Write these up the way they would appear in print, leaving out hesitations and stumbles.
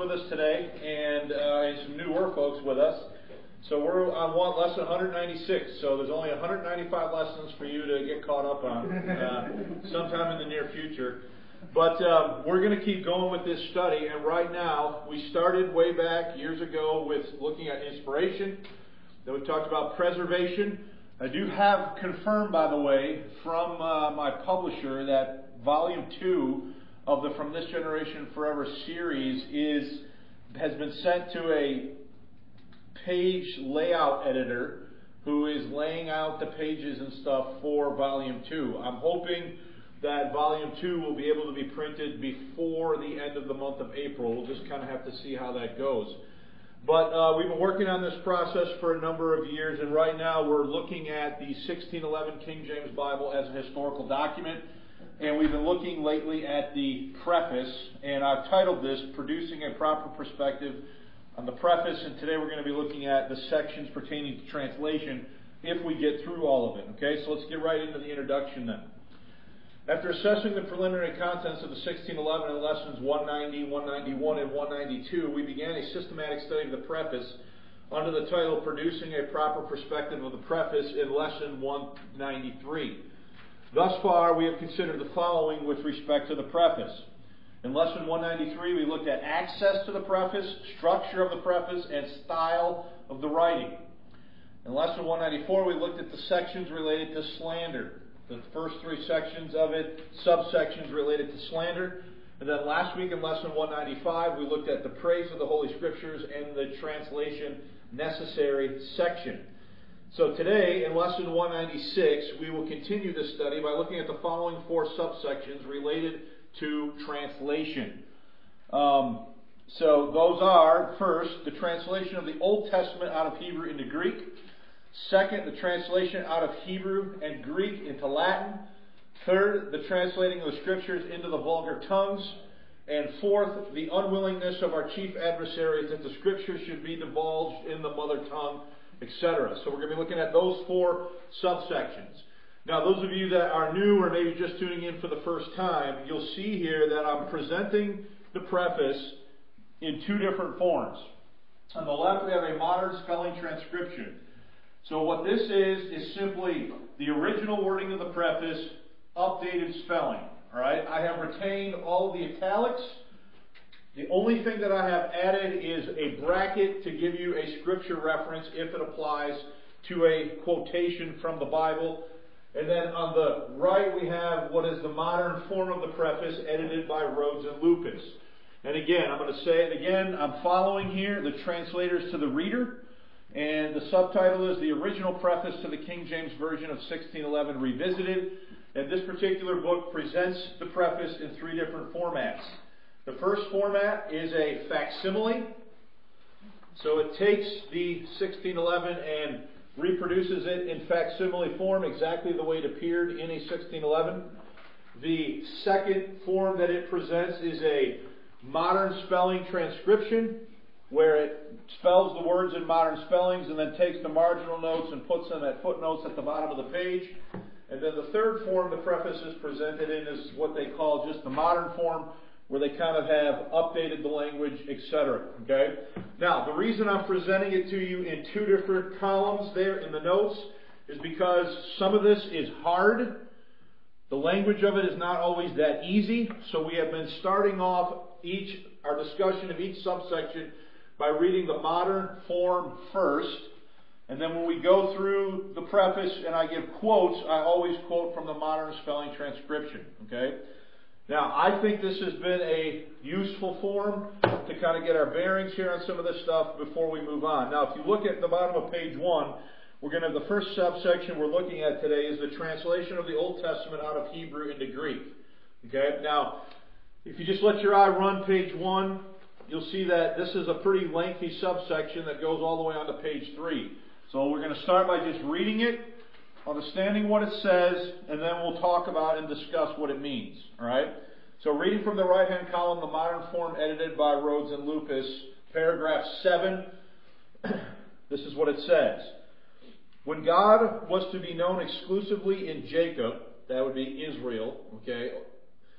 with us today, and some newer folks with us. So we're on lesson 196. So there's only 195 lessons for you to get caught up on sometime in the near future. But we're going to keep going with this study. And right now, we started way back years ago with looking at inspiration. Then we talked about preservation. I do have confirmed, by the way, from my publisher that Volume 2 of the From This Generation Forever series has been sent to a page layout editor who is laying out the pages and stuff for Volume 2. I'm hoping that Volume 2 will be able to be printed before the end of the month of April. We'll just kind of have to see how that goes. But we've been working on this process for a number of years, and right now we're looking at the 1611 King James Bible as a historical document. And we've been looking lately at the preface, and I've titled this, Producing a Proper Perspective on the Preface, and today we're going to be looking at the sections pertaining to translation if we get through all of it. Okay, so let's get right into the introduction then. After assessing the preliminary contents of the 1611 in lessons 190, 191, and 192, we began a systematic study of the preface under the title Producing a Proper Perspective of the Preface in lesson 193. Thus far, we have considered the following with respect to the preface. In lesson 193, we looked at access to the preface, structure of the preface, and style of the writing. In lesson 194, we looked at the sections related to slander. The first three sections of it, subsections related to slander. And then last week in lesson 195, we looked at the praise of the Holy Scriptures and the translation necessary section. So today, in lesson 196, we will continue this study by looking at the following four subsections related to translation. So those are, first, the translation of the Old Testament out of Hebrew into Greek. Second, the translation out of Hebrew and Greek into Latin. Third, the translating of the Scriptures into the vulgar tongues. And fourth, the unwillingness of our chief adversaries that the Scriptures should be divulged in the mother tongue, etc. So we're going to be looking at those four subsections. Now, those of you that are new or maybe just tuning in for the first time, you'll see here that I'm presenting the preface in two different forms. On the left, we have a modern spelling transcription. So what this is simply the original wording of the preface, updated spelling. All right, I have retained all of the italics. The only thing that I have added is a bracket to give you a scripture reference if it applies to a quotation from the Bible. And then on the right we have what is the modern form of the preface edited by Rhodes and Lupus. And again, I'm going to say it again, I'm following here the translators to the reader. And the subtitle is The Original Preface to the King James Version of 1611 Revisited. And this particular book presents the preface in three different formats. The first format is a facsimile. So it takes the 1611 and reproduces it in facsimile form exactly the way it appeared in a 1611. The second form that it presents is a modern spelling transcription, where it spells the words in modern spellings and then takes the marginal notes and puts them at footnotes at the bottom of the page. And then the third form the preface is presented in is what they call just the modern form, where they kind of have updated the language, etc. Okay? Now, the reason I'm presenting it to you in two different columns there in the notes is because some of this is hard. The language of it is not always that easy. So we have been starting off our discussion of each subsection by reading the modern form first. And then when we go through the preface and I give quotes, I always quote from the modern spelling transcription. Okay? Now, I think this has been a useful form to kind of get our bearings here on some of this stuff before we move on. Now, if you look at the bottom of page 1, we're going to have the first subsection we're looking at today is the translation of the Old Testament out of Hebrew into Greek. Okay? Now, if you just let your eye run page 1, you'll see that this is a pretty lengthy subsection that goes all the way on to page 3. So we're going to start by just reading it, understanding what it says, and then we'll talk about and discuss what it means. All right? So reading from the right-hand column, the modern form edited by Rhodes and Lupus, paragraph 7, this is what it says. When God was to be known exclusively in Jacob, that would be Israel, okay,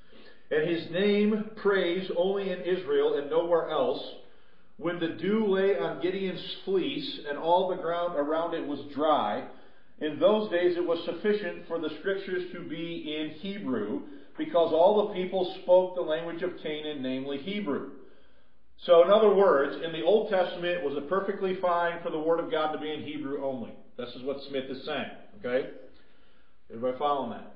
and his name praised only in Israel and nowhere else. When the dew lay on Gideon's fleece and all the ground around it was dry, in those days it was sufficient for the scriptures to be in Hebrew, because all the people spoke the language of Canaan, namely Hebrew. So in other words, in the Old Testament it was perfectly fine for the Word of God to be in Hebrew only. This is what Smith is saying. Okay? Everybody following that?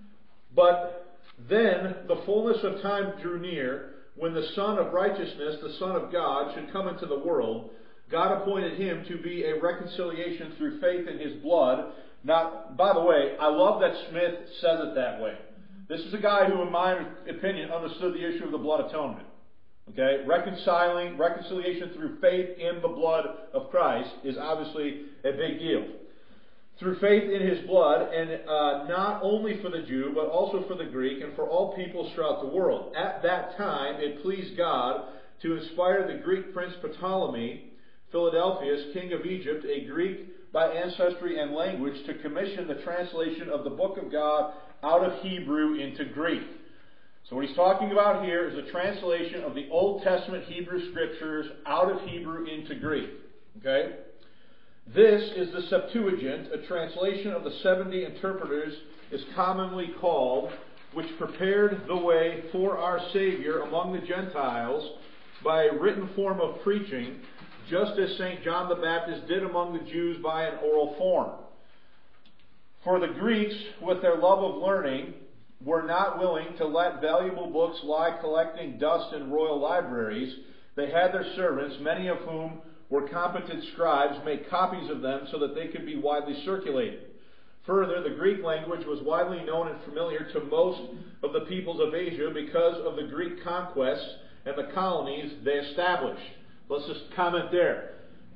But then the fullness of time drew near, when the Son of Righteousness, the Son of God, should come into the world. God appointed him to be a reconciliation through faith in his blood. Now, by the way, I love that Smith says it that way. This is a guy who, in my opinion, understood the issue of the blood atonement. Okay? Reconciliation through faith in the blood of Christ is obviously a big deal. Through faith in his blood, and not only for the Jew, but also for the Greek, and for all peoples throughout the world. At that time, it pleased God to inspire the Greek prince Ptolemy, Philadelphus, king of Egypt, a Greek by ancestry and language, to commission the translation of the book of God out of Hebrew into Greek. So what he's talking about here is a translation of the Old Testament Hebrew scriptures out of Hebrew into Greek. Okay? This is the Septuagint, a translation of the 70 interpreters is commonly called, which prepared the way for our Savior among the Gentiles by a written form of preaching, just as St. John the Baptist did among the Jews by an oral form. For the Greeks, with their love of learning, were not willing to let valuable books lie collecting dust in royal libraries. They had their servants, many of whom were competent scribes, make copies of them so that they could be widely circulated. Further, the Greek language was widely known and familiar to most of the peoples of Asia because of the Greek conquests and the colonies they established. Let's just comment there.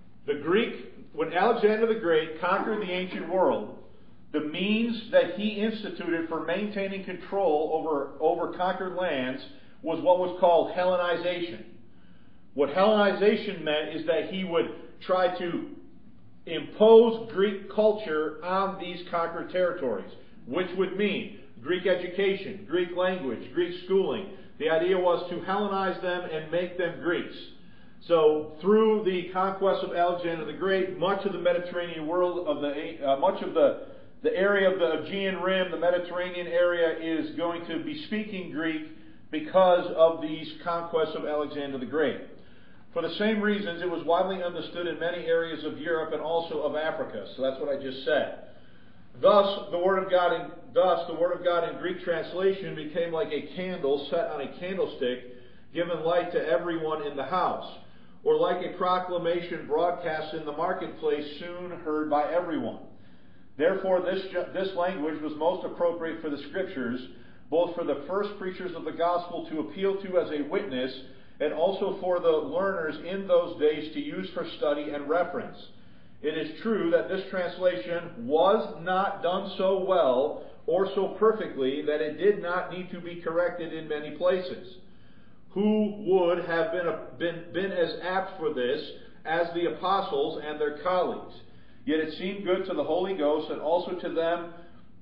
When Alexander the Great conquered the ancient world, the means that he instituted for maintaining control over conquered lands was what was called Hellenization. What Hellenization meant is that he would try to impose Greek culture on these conquered territories, which would mean Greek education, Greek language, Greek schooling. The idea was to Hellenize them and make them Greeks. So through the conquest of Alexander the Great, much of the Mediterranean world, much of the area of the Aegean Rim, the Mediterranean area, is going to be speaking Greek because of these conquests of Alexander the Great. For the same reasons, it was widely understood in many areas of Europe and also of Africa. So that's what I just said. Thus, the Word of God in Greek translation became like a candle set on a candlestick, giving light to everyone in the house, or like a proclamation broadcast in the marketplace, soon heard by everyone. Therefore, this language was most appropriate for the Scriptures, both for the first preachers of the gospel to appeal to as a witness, and also for the learners in those days to use for study and reference. It is true that this translation was not done so well or so perfectly that it did not need to be corrected in many places. Who would have been as apt for this as the apostles and their colleagues? Yet it seemed good to the Holy Ghost and also to them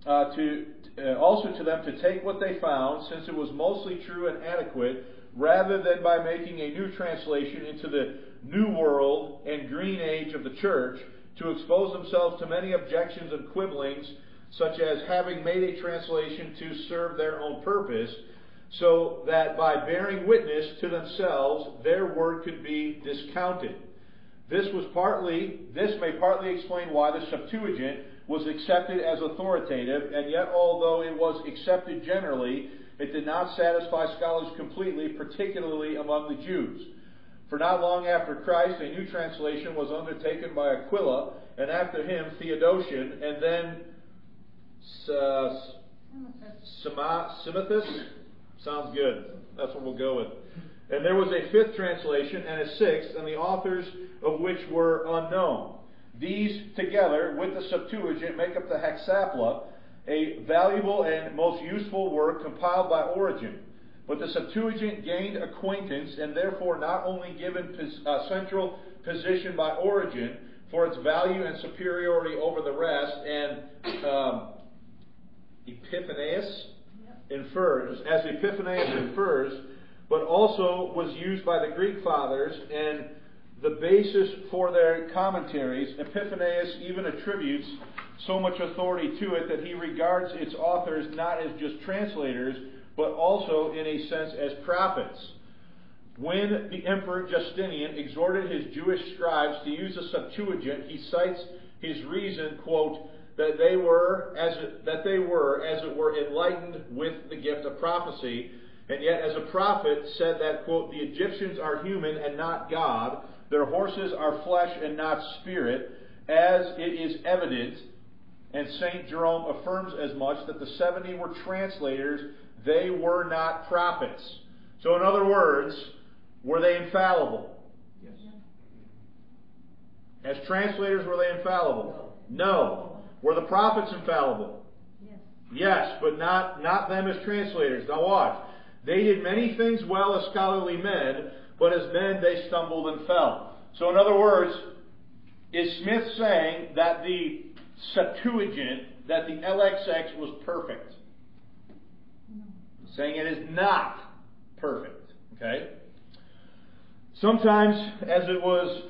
to take what they found, since it was mostly true and adequate, rather than by making a new translation into the New World and Green Age of the Church, to expose themselves to many objections and quibblings, such as having made a translation to serve their own purpose, so that by bearing witness to themselves, their word could be discounted. This may partly explain why the Septuagint was accepted as authoritative, and yet although it was accepted generally, it did not satisfy scholars completely, particularly among the Jews. For not long after Christ, a new translation was undertaken by Aquila, and after him Theodotion, and then Symmachus. Sounds good. That's what we'll go with. And there was a fifth translation and a sixth, and the authors of which were unknown. These, together with the Septuagint, make up the Hexapla, a valuable and most useful work compiled by Origen. But the Septuagint gained acquaintance and therefore not only given central position by Origen for its value and superiority over the rest, and Epiphanius, infers, as Epiphanius infers, but also was used by the Greek fathers and the basis for their commentaries. Epiphanius even attributes so much authority to it that he regards its authors not as just translators, but also in a sense as prophets. When the Emperor Justinian exhorted his Jewish scribes to use the Septuagint, he cites his reason, quote, that they were, as it were, enlightened with the gift of prophecy, and yet as a prophet said that, quote, the Egyptians are human and not God, their horses are flesh and not spirit, as it is evident, and St. Jerome affirms as much, that the 70 were translators, they were not prophets. So in other words, were they infallible? Yes. As translators, were they infallible? No. Were the prophets infallible? Yes. Yes, but not them as translators. Now watch. They did many things well as scholarly men, but as men they stumbled and fell. So in other words, is Smith saying that the Septuagint, that the LXX was perfect? No. Saying it is not perfect. Okay? Sometimes it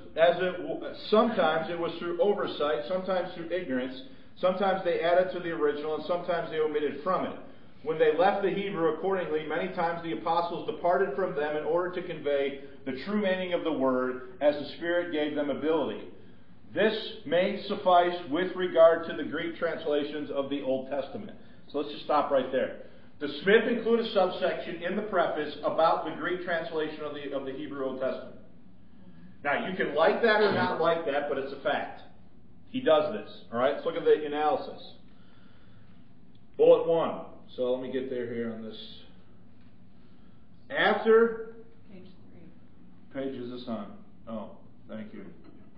was through oversight, sometimes through ignorance, sometimes they added to the original, and sometimes they omitted from it. When they left the Hebrew accordingly, many times the apostles departed from them in order to convey the true meaning of the word as the Spirit gave them ability. This may suffice with regard to the Greek translations of the Old Testament. So let's just stop right there. Does Smith include a subsection in the preface about the Greek translation of the Hebrew Old Testament? Now, you can like that or not like that, but it's a fact. He does this. All right, let's look at the analysis. Bullet 1. So let me get there here on this. After... Page 3. Page is this on? Oh, thank you.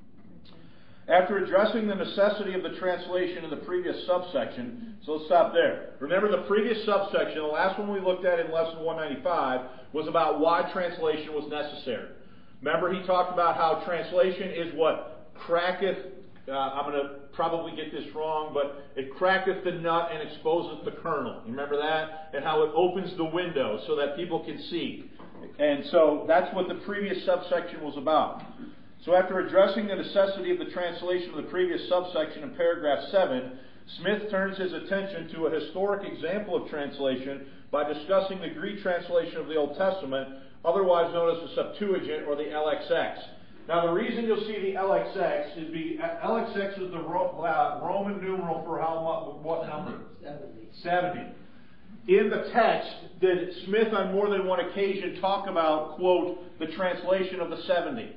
After addressing the necessity of the translation in the previous subsection, so let's stop there. Remember the previous subsection, the last one we looked at in lesson 195, was about why translation was necessary. Remember he talked about how translation is what cracketh, I'm going to probably get this wrong, but it cracketh the nut and exposeth the kernel. You remember that? And how it opens the window so that people can see. And so that's what the previous subsection was about. So after addressing the necessity of the translation of the previous subsection in paragraph 7, Smith turns his attention to a historic example of translation by discussing the Greek translation of the Old Testament, otherwise known as the Septuagint or the LXX. Now the reason you'll see the LXX is LXX is the Roman numeral for how much? What number? 70. In the text, did Smith on more than one occasion talk about, quote, the translation of the 70?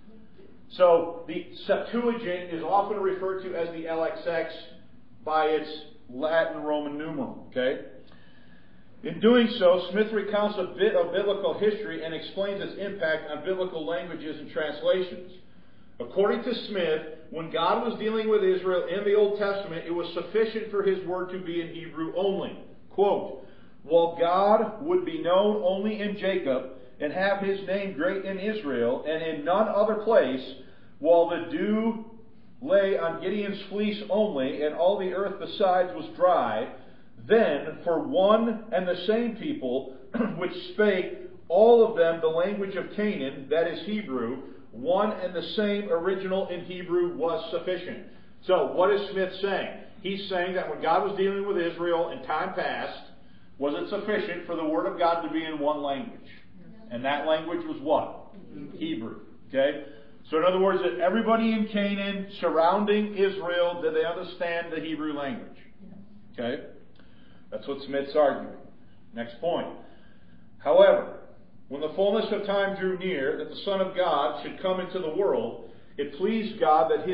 So the Septuagint is often referred to as the LXX by its Latin Roman numeral. Okay? In doing so, Smith recounts a bit of biblical history and explains its impact on biblical languages and translations. According to Smith, when God was dealing with Israel in the Old Testament, it was sufficient for His word to be in Hebrew only. Quote, while God would be known only in Jacob, and have His name great in Israel, and in none other place, while the dew lay on Gideon's fleece only, and all the earth besides was dry, then for one and the same people, which spake all of them the language of Canaan, that is Hebrew, one and the same original in Hebrew was sufficient. So what is Smith saying? He's saying that when God was dealing with Israel in time past, was it sufficient for the Word of God to be in one language? And that language was what? Hebrew. Okay? So in other words, that everybody in Canaan surrounding Israel, did they understand the Hebrew language? Okay? That's what Smith's arguing. Next point. However, when the fullness of time drew near that the Son of God should come into the world, it pleased God that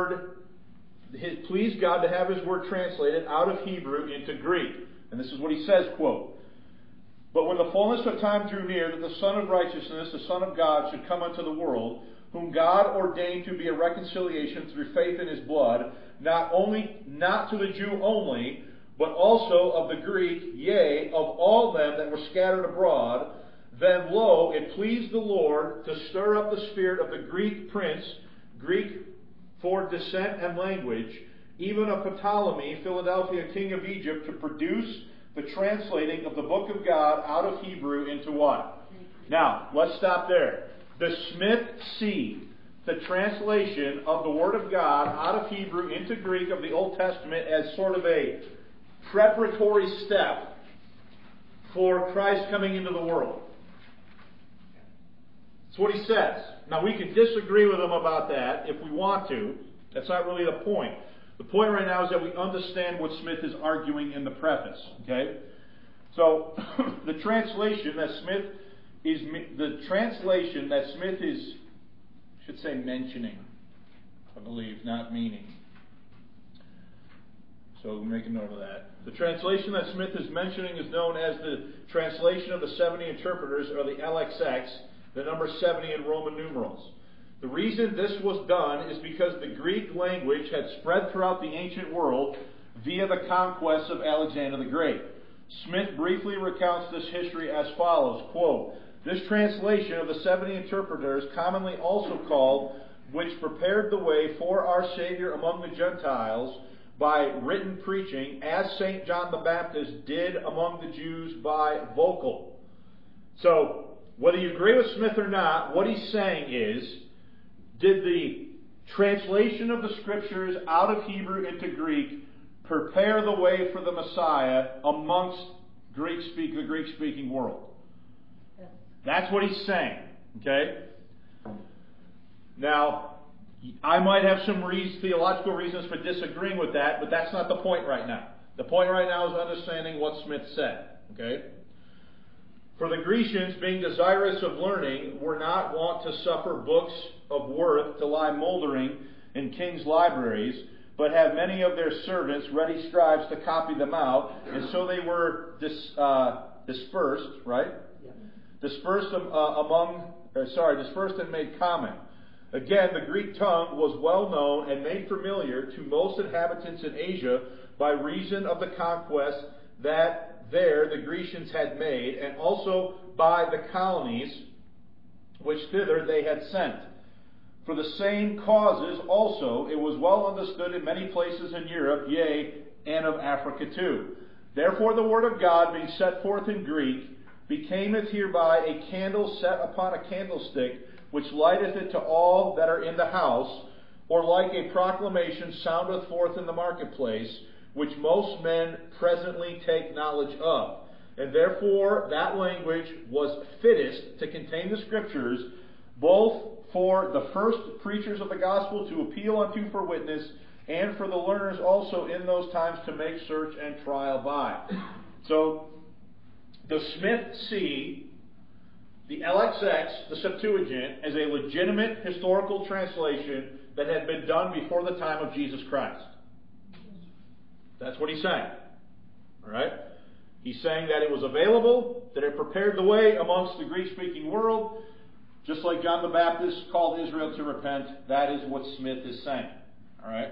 it pleased God to have His word translated out of Hebrew into Greek. And this is what he says, quote, but when the fullness of time drew near that the Son of Righteousness, the Son of God, should come unto the world, whom God ordained to be a reconciliation through faith in His blood, not to the Jew only, but also of the Greek, yea, of all them that were scattered abroad, then lo, it pleased the Lord to stir up the spirit of the Greek prince, Greek for descent and language, even of Ptolemy, Philadelphia, king of Egypt, to produce the translating of the book of God out of Hebrew into what? Now, let's stop there. The Smith see the translation of the Word of God out of Hebrew into Greek of the Old Testament as sort of a preparatory step for Christ coming into the world. That's what he says. Now, we can disagree with him about that if we want to. That's not really the point. The point right now is that we understand what Smith is arguing in the preface. Okay? So, the translation that Smith is I should say mentioning, I believe, not meaning. So we'll make a note of that. The translation that Smith is mentioning is known as the translation of the 70 interpreters, or the LXX, the number 70 in Roman numerals. The reason this was done is because the Greek language had spread throughout the ancient world via the conquests of Alexander the Great. Smith briefly recounts this history as follows, quote, "This translation of the 70 interpreters, commonly also called, which prepared the way for our Savior among the Gentiles by written preaching, as St. John the Baptist did among the Jews by vocal." So, whether you agree with Smith or not, what he's saying is, did the translation of the Scriptures out of Hebrew into Greek prepare the way for the Messiah amongst the Greek-speaking world? Yes. That's what he's saying. Okay? Now, I might have some theological reasons for disagreeing with that, but that's not the point right now. The point right now is understanding what Smith said. Okay? For the Grecians, being desirous of learning, were not wont to suffer books of worth to lie moldering in kings' libraries, but have many of their servants ready scribes to copy them out, and so they were dispersed, right? Yeah. Dispersed and made common. Again, the Greek tongue was well known and made familiar to most inhabitants in Asia by reason of the conquest that there the Grecians had made, and also by the colonies which thither they had sent. For the same causes also it was well understood in many places in Europe, yea, and of Africa too. Therefore the word of God, being set forth in Greek, becameth hereby a candle set upon a candlestick, which lighteth it to all that are in the house, or like a proclamation soundeth forth in the marketplace, which most men presently take knowledge of. And therefore that language was fittest to contain the Scriptures, both for the first preachers of the gospel to appeal unto for witness, and for the learners also in those times to make search and trial by. So, the Smith see the LXX, the Septuagint, as a legitimate historical translation that had been done before the time of Jesus Christ. That's what he's saying. Alright? He's saying that it was available, that it prepared the way amongst the Greek-speaking world, just like John the Baptist called Israel to repent. That is what Smith is saying. Alright?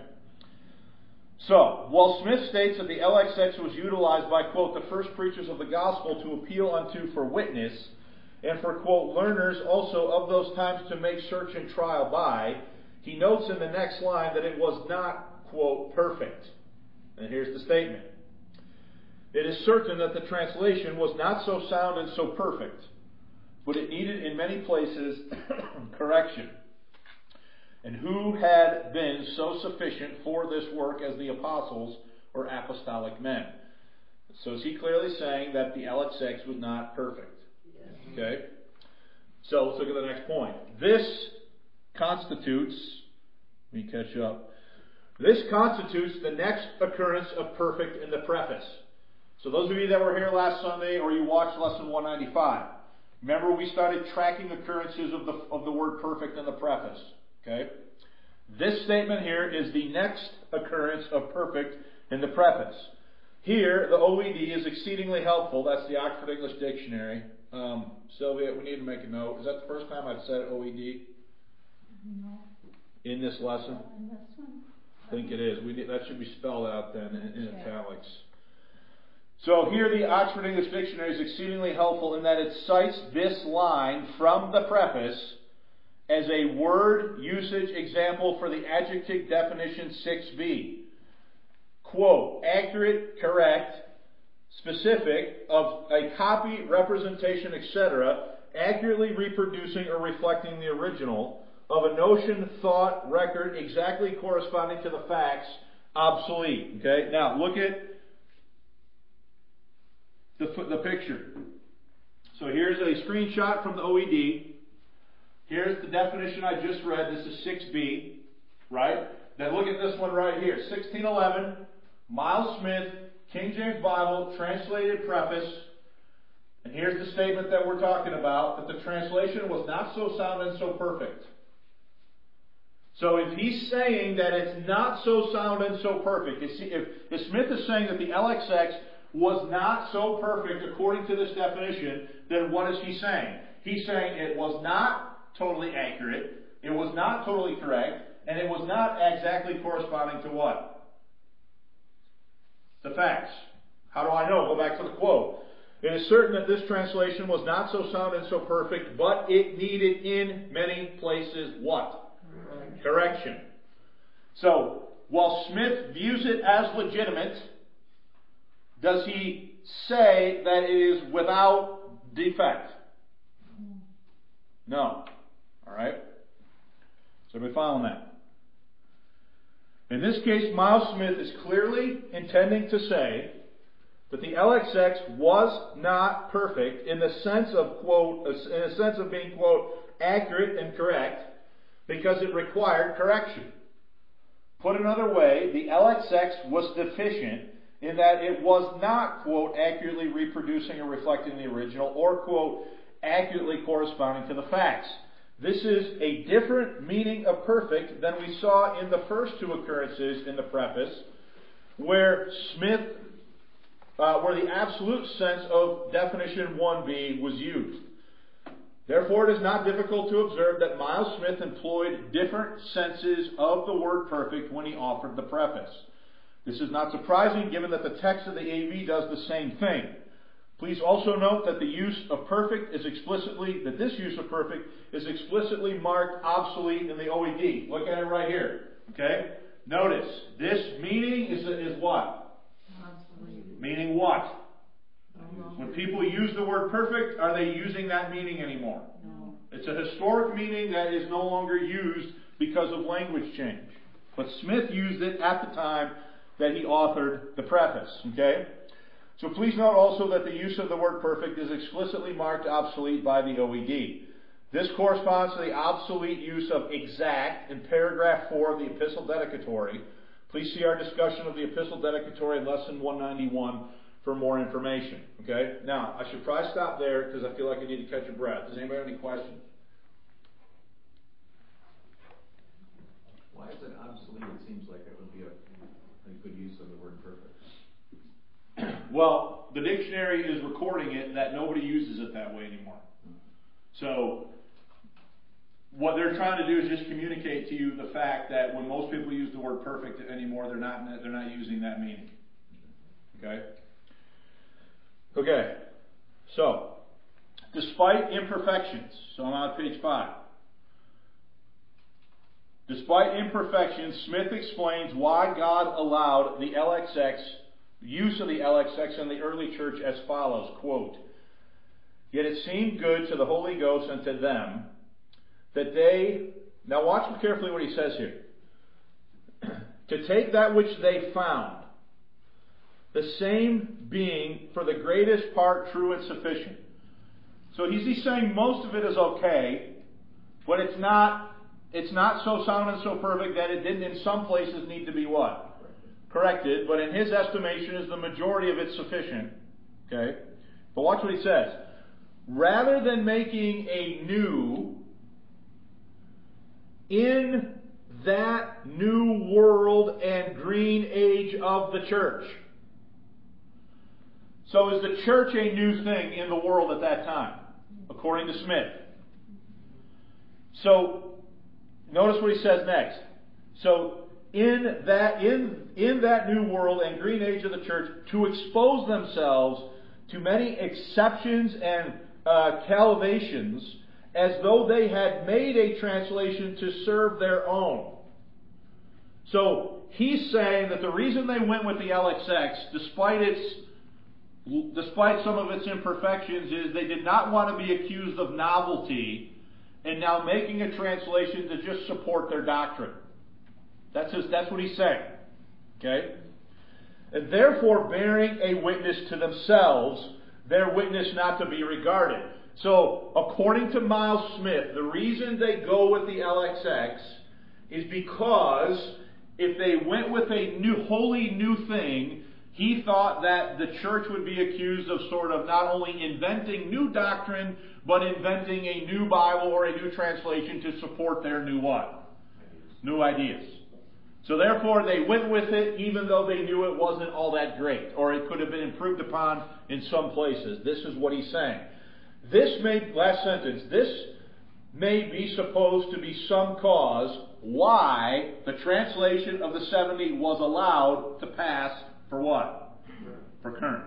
So, while Smith states that the LXX was utilized by, quote, the first preachers of the gospel to appeal unto for witness, and for, quote, learners also of those times to make search and trial by, he notes in the next line that it was not, quote, perfect. And here's the statement. It is certain that the translation was not so sound and so perfect, but it needed in many places correction. And who had been so sufficient for this work as the apostles or apostolic men? So is he clearly saying that the LXX was not perfect? Okay? So let's look at the next point. This constitutes, let me catch up. This constitutes the next occurrence of perfect in the preface. So those of you that were here last Sunday, or you watched lesson 195, remember we started tracking occurrences of the word perfect in the preface. Okay? This statement here is the next occurrence of perfect in the preface. Here, the OED is exceedingly helpful. That's the Oxford English Dictionary. Sylvia, we need to make a note. Is that the first time I've said OED? No. In this lesson? In this one? I think it is. That should be spelled out then in italics. So here the Oxford English Dictionary is exceedingly helpful in that it cites this line from the preface as a word usage example for the adjective definition 6b. Quote, accurate, correct, specific of a copy, representation, etc., accurately reproducing or reflecting the original of a notion, thought, record, exactly corresponding to the facts, obsolete. Okay? Now, look at the picture. So here's a screenshot from the OED. Here's the definition I just read. This is 6b, right? Then look at this one right here. 1611, Miles Smith, King James Bible, translated preface. And here's the statement that we're talking about, that the translation was not so sound and so perfect. So if he's saying that it's not so sound and so perfect, if Smith is saying that the LXX was not so perfect according to this definition, then what is he saying? He's saying it was not totally accurate, it was not totally correct, and it was not exactly corresponding to what? The facts. How do I know? Go back to the quote. It is certain that this translation was not so sound and so perfect, but it needed in many places what? Correction. So, while Smith views it as legitimate, does he say that it is without defect? No. Alright? So we're following that. In this case, Miles Smith is clearly intending to say that the LXX was not perfect in the sense of, quote, in the sense of being, quote, accurate and correct, because it required correction. Put another way, the LXX was deficient in that it was not, quote, accurately reproducing or reflecting the original, or, quote, accurately corresponding to the facts. This is a different meaning of perfect than we saw in the first two occurrences in the preface, where where the absolute sense of definition 1b was used. Therefore, it is not difficult to observe that Miles Smith employed different senses of the word perfect when he offered the preface. This is not surprising given that the text of the AV does the same thing. Please also note that this use of perfect is explicitly marked obsolete in the OED. Look at it right here. Okay? Notice, this meaning is what? Obsolete. Meaning what? No. When people use the word perfect, are they using that meaning anymore? No. It's a historic meaning that is no longer used because of language change. But Smith used it at the time that he authored the preface. Okay? So please note also that the use of the word perfect is explicitly marked obsolete by the OED. This corresponds to the obsolete use of exact in paragraph 4 of the Epistle Dedicatory. Please see our discussion of the Epistle Dedicatory in lesson 191 for more information. Okay? Now, I should probably stop there because I feel like I need to catch your breath. Does anybody have any questions? Why is it obsolete? It seems like it would be a good use of the word perfect. Well, the dictionary is recording it that nobody uses it that way anymore. So, what they're trying to do is just communicate to you the fact that when most people use the word perfect anymore, they're not using that meaning. Okay? Okay. So, despite imperfections, so I'm on page 5. Despite imperfections, Smith explains why God allowed the use of the LXX in the early church as follows, quote, "Yet it seemed good to the Holy Ghost and to them that they," now watch carefully what he says here, "to take that which they found, the same being for the greatest part true and sufficient." So he's saying most of it is okay, but it's not so sound and so perfect that it didn't in some places need to be what? Corrected, but in his estimation is the majority of it sufficient. Okay? But watch what he says. "Rather than making a new in that new world and green age of the church." So is the church a new thing in the world at that time, according to Smith? So notice what he says next. So in that new world and green age of the church, to expose themselves to many exceptions and calivations, as though they had made a translation to serve their own. So he's saying that the reason they went with the LXX, despite its despite some of its imperfections, is they did not want to be accused of novelty and now making a translation to just support their doctrine. That's what he's saying. Okay? And therefore bearing a witness to themselves, their witness not to be regarded. So, according to Miles Smith, the reason they go with the LXX is because if they went with a wholly new thing, he thought that the church would be accused of sort of not only inventing new doctrine, but inventing a new Bible or a new translation to support their new what? New ideas. So therefore they went with it even though they knew it wasn't all that great, or it could have been improved upon in some places. This is what he's saying. Last sentence, this may be supposed to be some cause why the translation of the 70 was allowed to pass for what? For current.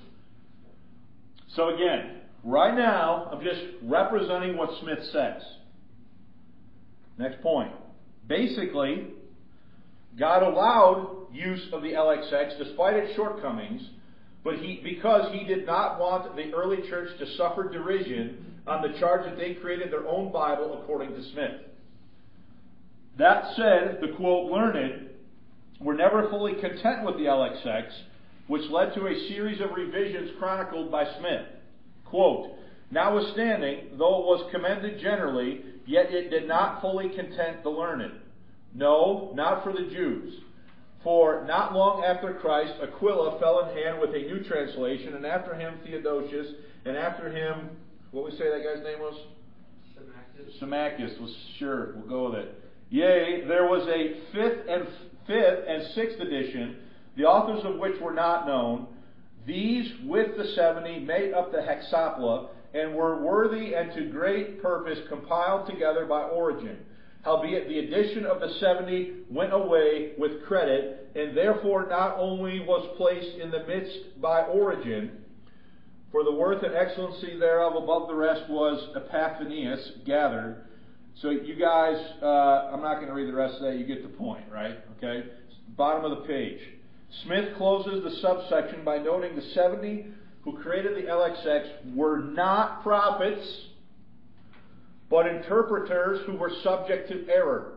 So again, right now, I'm just representing what Smith says. Next point. Basically, God allowed use of the LXX despite its shortcomings, but because he did not want the early church to suffer derision on the charge that they created their own Bible according to Smith. That said, the quote learned were never fully content with the LXX, which led to a series of revisions chronicled by Smith. Quote, notwithstanding, though it was commended generally, yet it did not fully content the learned. No, not for the Jews. For not long after Christ, Aquila fell in hand with a new translation, and after him Theodosius, and after him, what we say that guy's name was? Symmachus was sure. We'll go with it. Yea, there was a fifth and sixth edition, the authors of which were not known. These, with the 70, made up the Hexapla, and were worthy and to great purpose compiled together by Origen. Howbeit the edition of the 70 went away with credit, and therefore not only was placed in the midst by Origen, for the worth and excellency thereof above the rest was Epiphanius gathered. So you guys, I'm not going to read the rest of that, you get the point, right? Okay? Bottom of the page. Smith closes the subsection by noting the 70 who created the LXX were not prophets, but interpreters who were subject to error.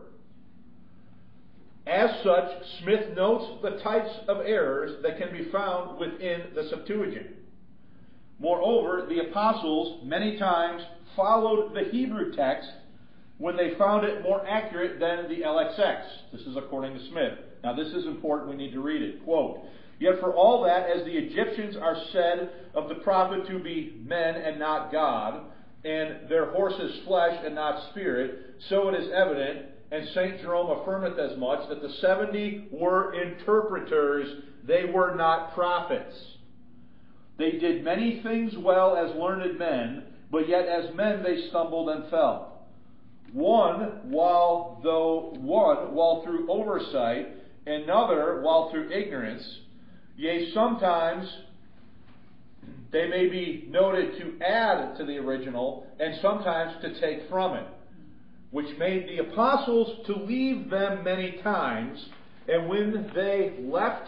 As such, Smith notes the types of errors that can be found within the Septuagint. Moreover, the apostles many times followed the Hebrew text when they found it more accurate than the LXX. This is according to Smith. Now this is important, we need to read it. Quote, yet for all that, as the Egyptians are said of the prophet to be men and not God, and their horses flesh and not spirit, so it is evident, and St. Jerome affirmeth as much, that the 70 were interpreters, they were not prophets. They did many things well as learned men, but yet as men they stumbled and fell. One while through oversight, another while through ignorance, yea, sometimes they may be noted to add to the original, and sometimes to take from it, which made the apostles to leave them many times, and when they left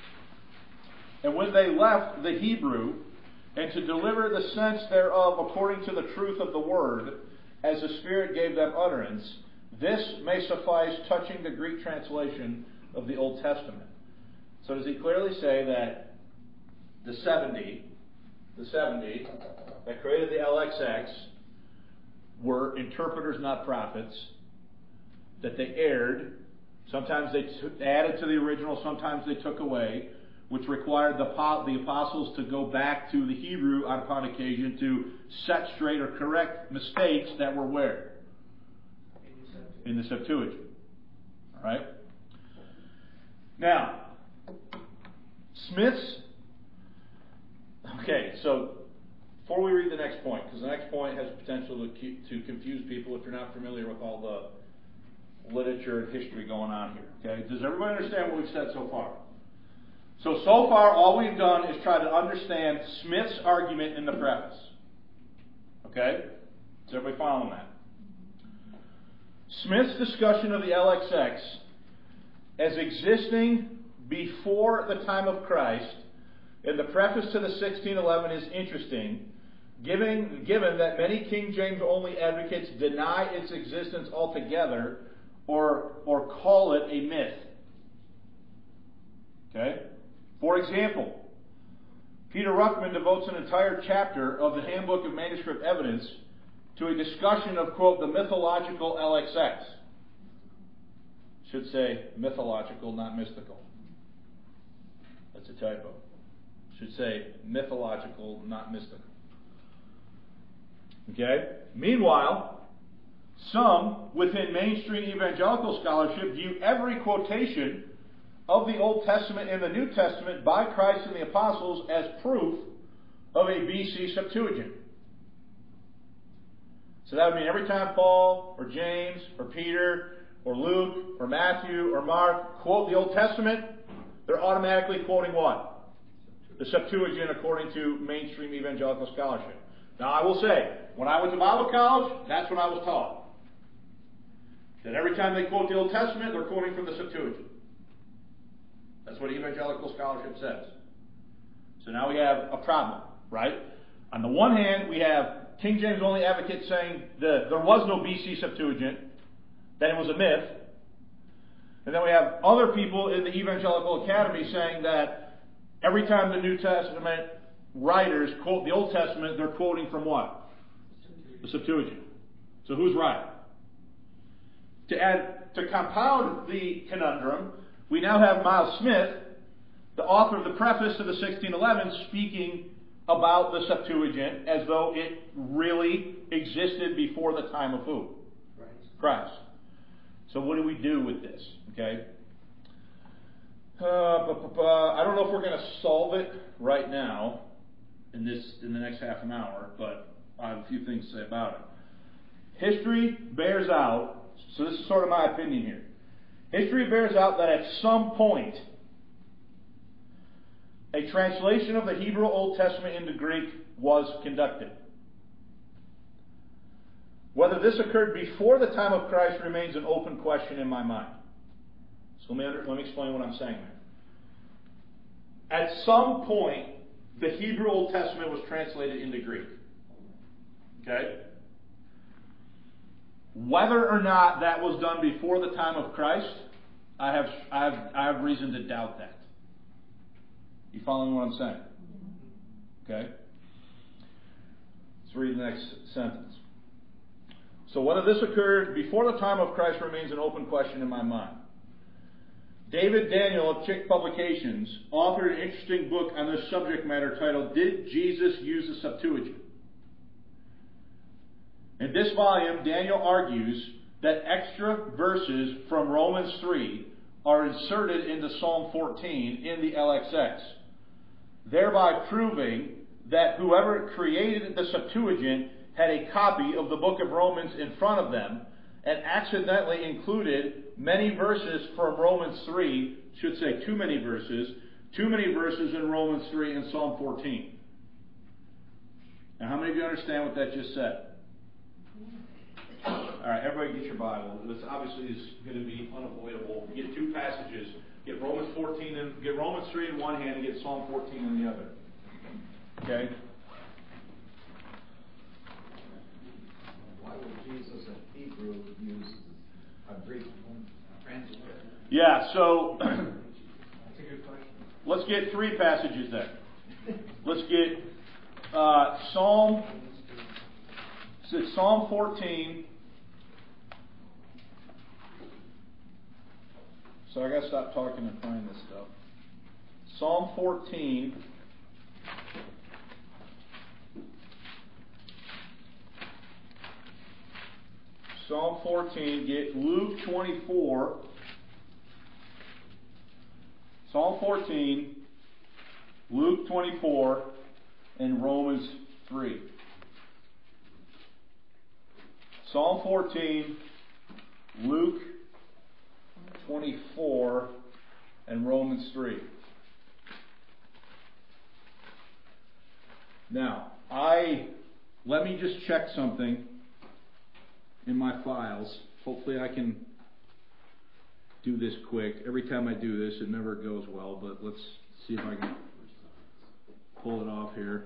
the Hebrew, and to deliver the sense thereof according to the truth of the word, as the Spirit gave them utterance, this may suffice touching the Greek translation of the Old Testament. So does he clearly say that the 70 that created the LXX were interpreters, not prophets, that they erred, sometimes they added to the original, sometimes they took away, which required the apostles to go back to the Hebrew upon occasion to set straight or correct mistakes that were where? In the Septuagint. Alright? Now, Smith's... Okay, so before we read the next point, because the next point has potential to confuse people if you're not familiar with all the literature and history going on here. Okay? Does everybody understand what we've said so far? So far, all we've done is try to understand Smith's argument in the preface. Okay? Is everybody following that? Smith's discussion of the LXX as existing before the time of Christ in the preface to the 1611 is interesting, given that many King James only advocates deny its existence altogether or call it a myth. Okay? For example, Peter Ruckman devotes an entire chapter of the Handbook of Manuscript Evidence to a discussion of, quote, the mythological LXX. Should say mythological, not mystical. That's a typo. Should say mythological, not mystical. Okay? Meanwhile, some within mainstream evangelical scholarship view every quotation of the Old Testament and the New Testament by Christ and the apostles as proof of a BC Septuagint. So that would mean every time Paul or James or Peter or Luke or Matthew or Mark quote the Old Testament, they're automatically quoting what? The Septuagint according to mainstream evangelical scholarship. Now I will say, when I went to Bible college, that's what I was taught. That every time they quote the Old Testament, they're quoting from the Septuagint. That's what evangelical scholarship says. So now we have a problem, right? On the one hand, we have King James only advocates saying that there was no BC Septuagint, that it was a myth. And then we have other people in the Evangelical Academy saying that every time the New Testament writers quote the Old Testament, they're quoting from what? The Septuagint. So who's right? To compound the conundrum, we now have Miles Smith, the author of the preface to the 1611, speaking about the Septuagint as though it really existed before the time of who? Christ. So what do we do with this? Okay. I don't know if we're going to solve it right now in the next half an hour, but I have a few things to say about it. History bears out, so this is sort of my opinion here. History bears out that at some point, a translation of the Hebrew Old Testament into Greek was conducted. Whether this occurred before the time of Christ remains an open question in my mind. So let me explain what I'm saying there. At some point, the Hebrew Old Testament was translated into Greek. Okay? Whether or not that was done before the time of Christ, I have reason to doubt that. You following what I'm saying? Okay? Let's read the next sentence. So whether this occurred before the time of Christ remains an open question in my mind. David Daniel of Chick Publications authored an interesting book on this subject matter titled, Did Jesus Use the Septuagint? In this volume, Daniel argues that extra verses from Romans 3 are inserted into Psalm 14 in the LXX, thereby proving that whoever created the Septuagint had a copy of the book of Romans in front of them and accidentally included many verses from Romans 3, should say too many verses in Romans 3 and Psalm 14. Now, how many of you understand what that just said? All right, everybody get your Bible. This obviously is going to be unavoidable. Get two passages. Get Romans 14 and get Romans 3 in one hand and get Psalm 14 in the other. Okay? Why would Jesus in Hebrew use a Greek translator? Yeah, so That's a good question. let's get three passages then. Let's get Psalm 14. So I got to stop talking and find this stuff. Psalm 14. Psalm 14. Get Luke 24. Psalm 14. Luke 24. And Romans 3. Psalm 14. Luke 24 and Romans 3. Now, let me just check something in my files. Hopefully I can do this quick. Every time I do this, it never goes well, but let's see if I can. pull it off here.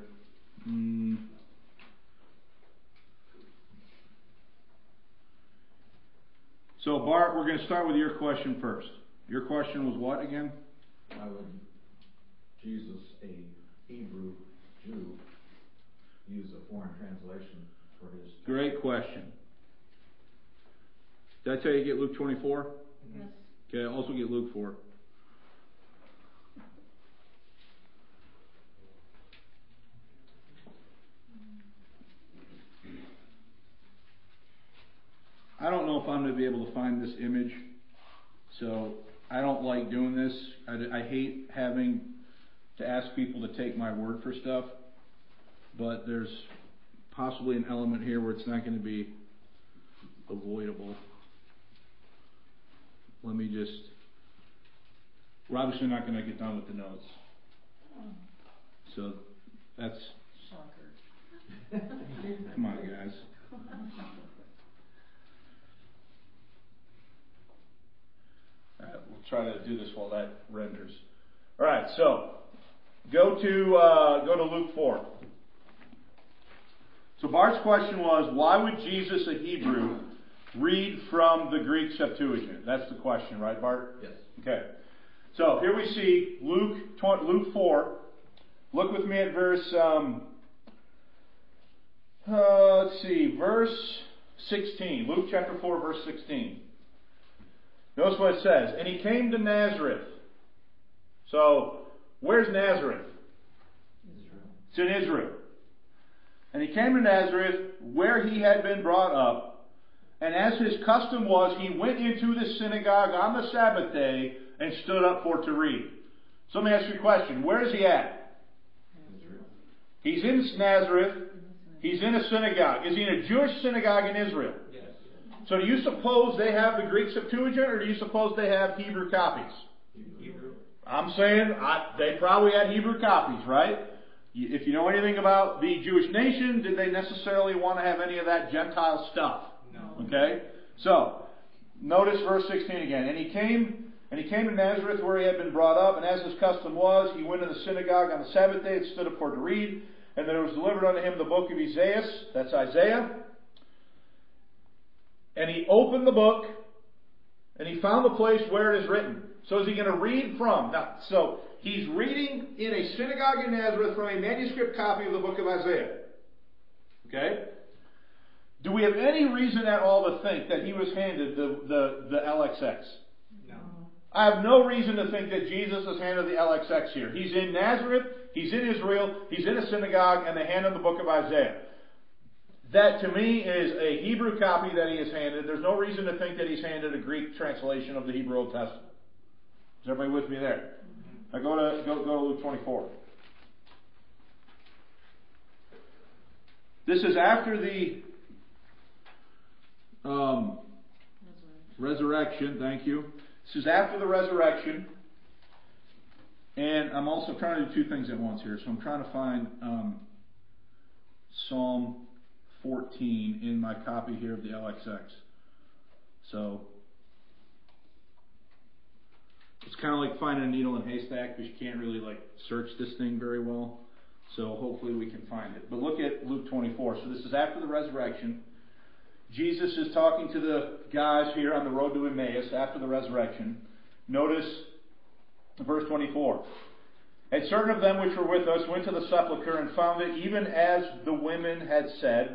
So Bart, we're going to start with your question first. Your question was what again? Why would Jesus, a Hebrew Jew, use a foreign translation for his... Great question. Did I tell you to get Luke 24? Yes. Okay, also get Luke 4. I don't know if I'm going to be able to find this image, so I don't like doing this. I hate having to ask people to take my word for stuff, but there's possibly an element here where it's not going to be avoidable. Let me just... We're obviously not going to get done with the notes. So that's... Shocker. Come on, guys. We'll try to do this while that renders. All right, so go to Luke 4. So Bart's question was, why would Jesus, a Hebrew, read from the Greek Septuagint? That's the question, right, Bart? Yes. Okay. So here we see Luke 4. Look with me at verse. Verse 16. Luke chapter 4, verse 16. Notice what it says. And he came to Nazareth. So, where's Nazareth? Israel. It's in Israel. And he came to Nazareth, where he had been brought up. And as his custom was, he went into the synagogue on the Sabbath day and stood up for to read. So let me ask you a question. Where is he at? Israel. He's in Nazareth. He's in a synagogue. Is he in a Jewish synagogue in Israel? Yes. So do you suppose they have the Greek Septuagint, or do you suppose they have Hebrew copies? Hebrew. I'm saying they probably had Hebrew copies, right? If you know anything about the Jewish nation, did they necessarily want to have any of that Gentile stuff? No. Okay? So, notice verse 16 again. And he came to Nazareth where he had been brought up, and as his custom was, he went to the synagogue on the Sabbath day and stood up for to read. And there was delivered unto him the book of Isaiah, that's Isaiah. And he opened the book, and he found the place where it is written. So is he going to read from? Now, so he's reading in a synagogue in Nazareth from a manuscript copy of the book of Isaiah. Okay? Do we have any reason at all to think that he was handed the LXX? No. I have no reason to think that Jesus is handed the LXX here. He's in Nazareth, he's in Israel, he's in a synagogue, and they hand him the book of Isaiah. That to me is a Hebrew copy that he is handed. There's no reason to think that he's handed a Greek translation of the Hebrew Old Testament. Is everybody with me there? Now go to Luke 24. This is after the resurrection. Thank you. This is after the resurrection. And I'm also trying to do two things at once here. So I'm trying to find Psalm 14 in my copy here of the LXX. So it's kind of like finding a needle in a haystack because you can't really search this thing very well. So hopefully we can find it. But look at Luke 24. So this is after the resurrection. Jesus is talking to the guys here on the road to Emmaus after the resurrection. Notice verse 24. And certain of them which were with us went to the sepulchre and found it even as the women had said,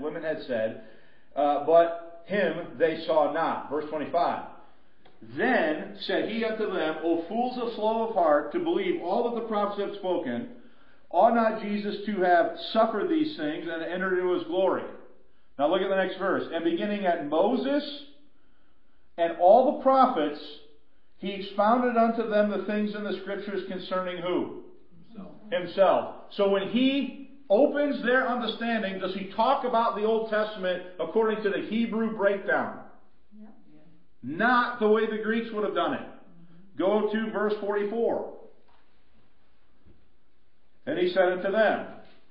but him they saw not. Verse 25. Then said he unto them, O fools of slow of heart, to believe all that the prophets have spoken, ought not Jesus to have suffered these things and entered into his glory? Now look at the next verse. And beginning at Moses and all the prophets, he expounded unto them the things in the scriptures concerning who? Himself. So when he opens their understanding, does he talk about the Old Testament according to the Hebrew breakdown? Yep. Not the way the Greeks would have done it. Go to verse 44. And he said unto them,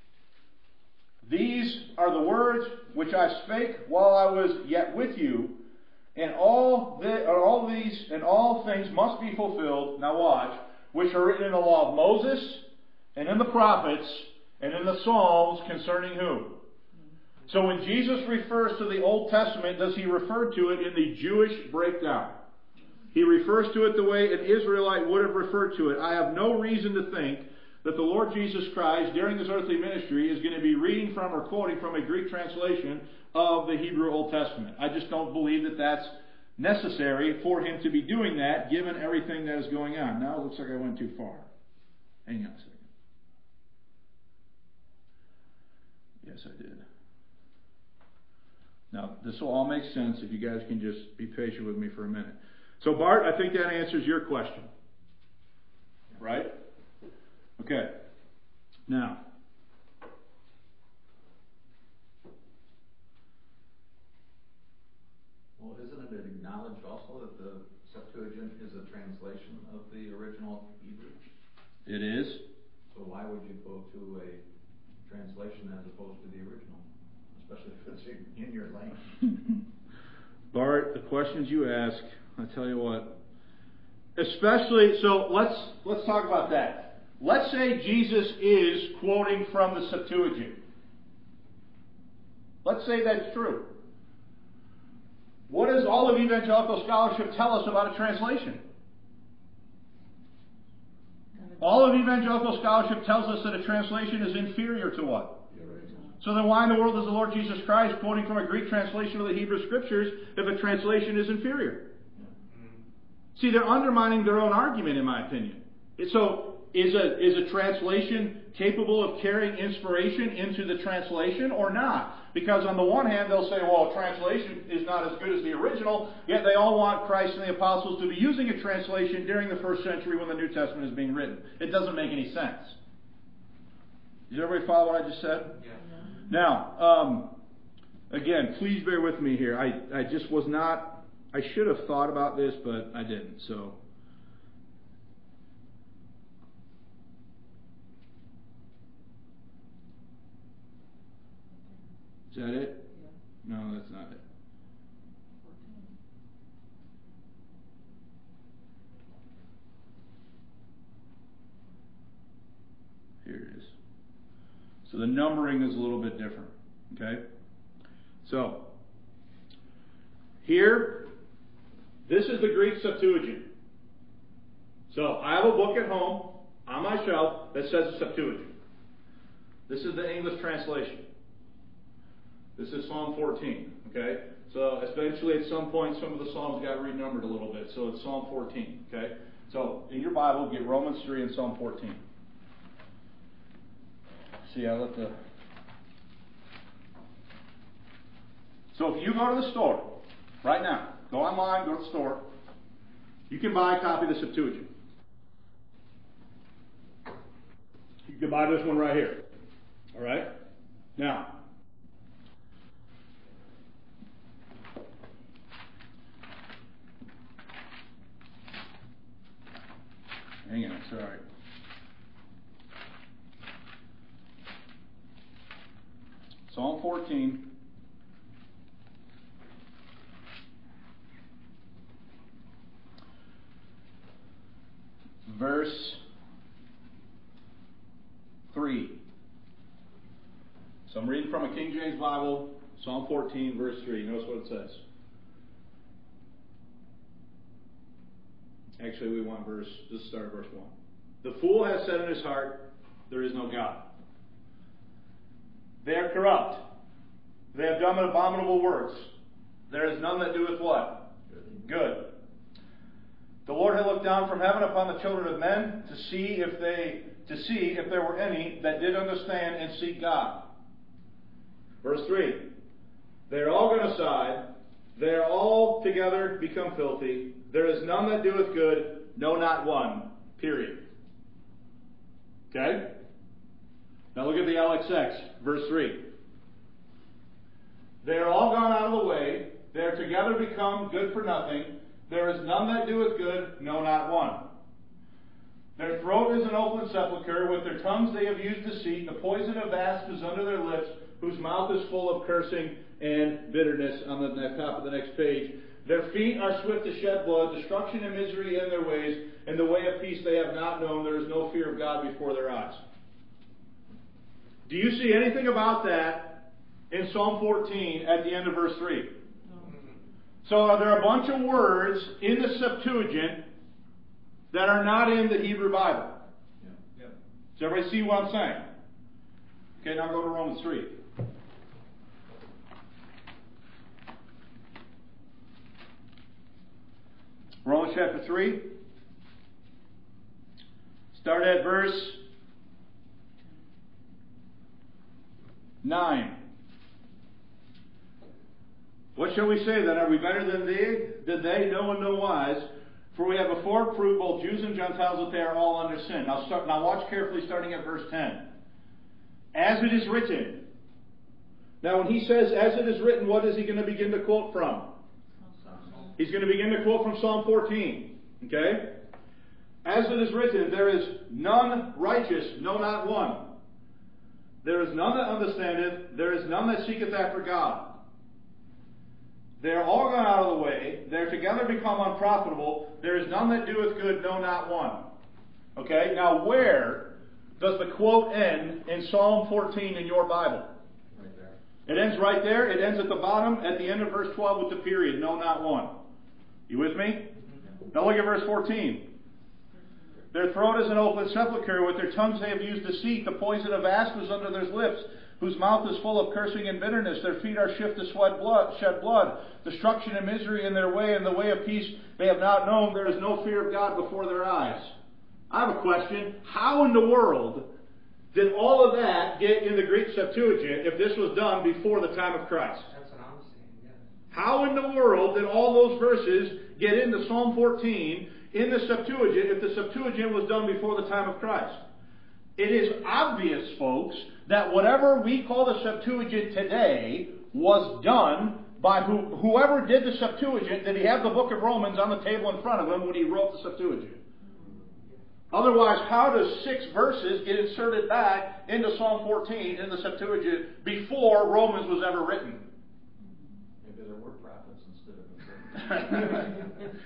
These are the words which I spake while I was yet with you, and all these and all things must be fulfilled. Now watch, which are written in the law of Moses and in the prophets and in the Psalms concerning who? So when Jesus refers to the Old Testament, does he refer to it in the Jewish breakdown? He refers to it the way an Israelite would have referred to it. I have no reason to think that the Lord Jesus Christ, during his earthly ministry, is going to be reading from or quoting from a Greek translation of the Hebrew Old Testament. I just don't believe that that's necessary for him to be doing that, given everything that is going on. Now it looks like I went too far. Hang on a second. Yes, I did. Now, this will all make sense if you guys can just be patient with me for a minute. So, Bart, I think that answers your question. Right? Okay. Now, well, isn't it acknowledged also that the Septuagint is a translation of the original Hebrew? it is. So why would you go to a translation as opposed to the original? Especially if it's in your language. Bart, the questions you ask, I tell you what. Especially, so let's talk about that. Let's say Jesus is quoting from the Septuagint. Let's say that's true. What does all of evangelical scholarship tell us about a translation? All of evangelical scholarship tells us that a translation is inferior to what? So then why in the world is the Lord Jesus Christ quoting from a Greek translation of the Hebrew Scriptures if a translation is inferior? See, they're undermining their own argument, in my opinion. So, is a translation capable of carrying inspiration into the translation or not? Because on the one hand, they'll say, well, a translation is not as good as the original, yet they all want Christ and the apostles to be using a translation during the first century when the New Testament is being written. It doesn't make any sense. Did everybody follow what I just said? Yeah. Now, again, please bear with me here. I just was not, I should have thought about this, but I didn't. So, is that it? Yeah. No, that's not it. 14. Here it is. So the numbering is a little bit different. Okay? So, here, this is the Greek Septuagint. So, I have a book at home on my shelf that says Septuagint. This is the English translation. This is Psalm 14. Okay? So, eventually at some point, some of the Psalms got renumbered a little bit. So, it's Psalm 14. Okay? So, in your Bible, get Romans 3 and Psalm 14. See, I let the... So if you go to the store, right now, go online, go to the store, you can buy a copy of the Septuagint. You can buy this one right here. Alright? Now, hang on, sorry. Psalm 14. Verse 3. So I'm reading from a King James Bible, Psalm 14, verse 3. Notice what it says. Actually, we want just start at verse 1. The fool has said in his heart, there is no God. They are corrupt. They have done abominable works. There is none that doeth what? Good. The Lord had looked down from heaven upon the children of men to see if there were any that did understand and seek God. Verse 3. They are all gone aside. They are all together become filthy. There is none that doeth good, no, not one. Period. Okay? Now look at the LXX, verse 3. They are all gone out of the way. They are together become good for nothing. There is none that doeth good, no, not one. Their throat is an open sepulchre. With their tongues they have used deceit. The poison of asp is under their lips, whose mouth is full of cursing and bitterness. On the top of the next page. Their feet are swift to shed blood. Destruction and misery in their ways. And the way of peace they have not known. There is no fear of God before their eyes. Do you see anything about that in Psalm 14 at the end of verse 3? So there are a bunch of words in the Septuagint that are not in the Hebrew Bible. Yeah. Does everybody see what I'm saying? Okay, now go to Romans 3. Romans chapter 3. Start at verse 9. What shall we say then? Are we better than they? No, in no wise. For we have before proved both Jews and Gentiles that they are all under sin. Now watch carefully, starting at verse 10. As it is written. Now when he says, as it is written, what is he going to begin to quote from? He's going to begin to quote from Psalm 14. Okay? As it is written, there is none righteous, no, not one. There is none that understandeth, there is none that seeketh after God. They are all gone out of the way, they are together become unprofitable, there is none that doeth good, no, not one. Okay, now where does the quote end in Psalm 14 in your Bible? Right there. It ends right there. It ends at the bottom, at the end of verse 12 with the period, no, not one. You with me? Now look at verse 14. Their throat is an open sepulchre, with their tongues they have used deceit, the poison of asp is under their lips, whose mouth is full of cursing and bitterness. Their feet are swift to shed blood, destruction and misery in their way, and the way of peace they have not known. There is no fear of God before their eyes. I have a question. How in the world did all of that get in the Greek Septuagint if this was done before the time of Christ? That's what I'm saying, yeah. How in the world did all those verses get into Psalm 14 in the Septuagint if the Septuagint was done before the time of Christ? It is obvious, folks, that whatever we call the Septuagint today was done by whoever did the Septuagint. Did he have the book of Romans on the table in front of him when he wrote the Septuagint? Otherwise, how does 6 verses get inserted back into Psalm 14 in the Septuagint before Romans was ever written? Maybe there were prophets instead of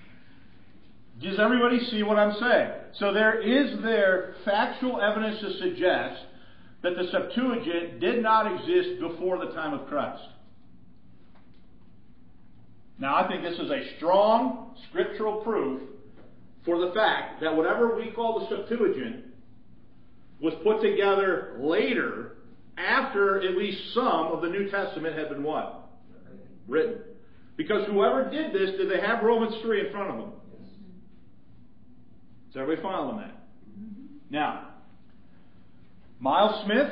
Does everybody see what I'm saying? So there is factual evidence to suggest that the Septuagint did not exist before the time of Christ. Now I think this is a strong scriptural proof for the fact that whatever we call the Septuagint was put together later, after at least some of the New Testament had been what? Written. Because whoever did this, did they have Romans 3 in front of them? Is everybody following that? Now, Miles Smith,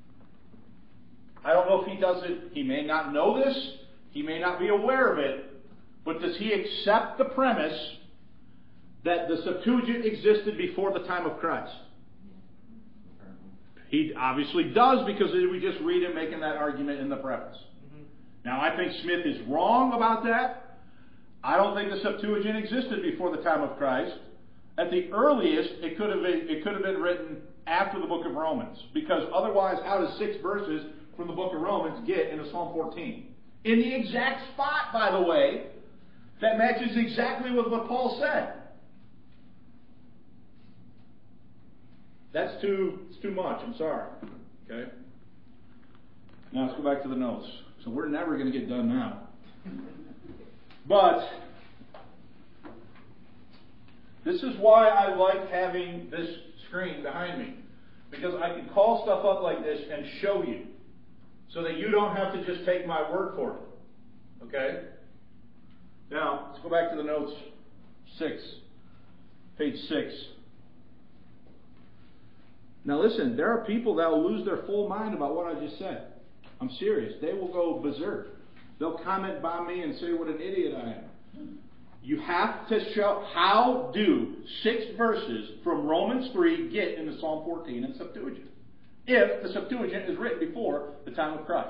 I don't know if he does it, he may not know this, he may not be aware of it, but does he accept the premise that the Septuagint existed before the time of Christ? He obviously does, because we just read him making that argument in the preface. Now, I think Smith is wrong about that. I don't think the Septuagint existed before the time of Christ. At the earliest, it could have been written after the book of Romans, because otherwise, how does 6 verses from the book of Romans get into Psalm 14? In the exact spot, by the way, that matches exactly with what Paul said. It's too much. I'm sorry. Okay. Now let's go back to the notes. So we're never going to get done now. But this is why I like having this screen behind me, because I can call stuff up like this and show you, so that you don't have to just take my word for it. Okay? Now, let's go back to the notes. Page 6. Now listen, there are people that will lose their full mind about what I just said. I'm serious. They will go berserk. They'll comment by me and say what an idiot I am. You have to show, how do 6 verses from Romans 3 get into Psalm 14 and Septuagint, if the Septuagint is written before the time of Christ?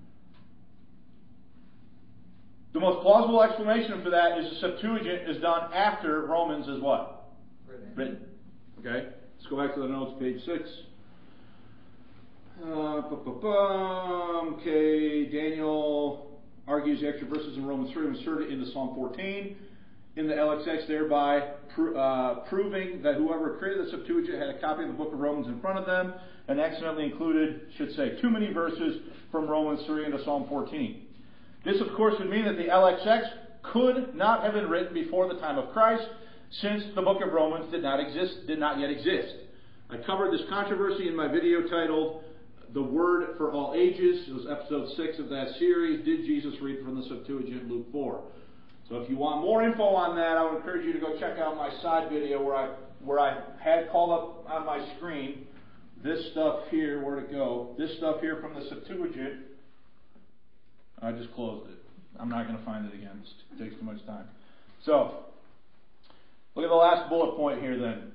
The most plausible explanation for that is the Septuagint is done after Romans is what? Written. Okay? Let's go back to the notes, page 6. Okay, Daniel argues the extra verses in Romans 3 and inserted into Psalm 14 in the LXX, thereby proving that whoever created the Septuagint had a copy of the book of Romans in front of them, and accidentally included, too many verses from Romans 3 into Psalm 14. This, of course, would mean that the LXX could not have been written before the time of Christ, since the book of Romans did not yet exist. I covered this controversy in my video titled The Word for All Ages. It was episode 6 of that series. Did Jesus read from the Septuagint, Luke 4? So if you want more info on that, I would encourage you to go check out my side video where I had called up on my screen this stuff here. Where'd it go? This stuff here from the Septuagint. I just closed it. I'm not going to find it again. It takes too much time. So, look at the last bullet point here then.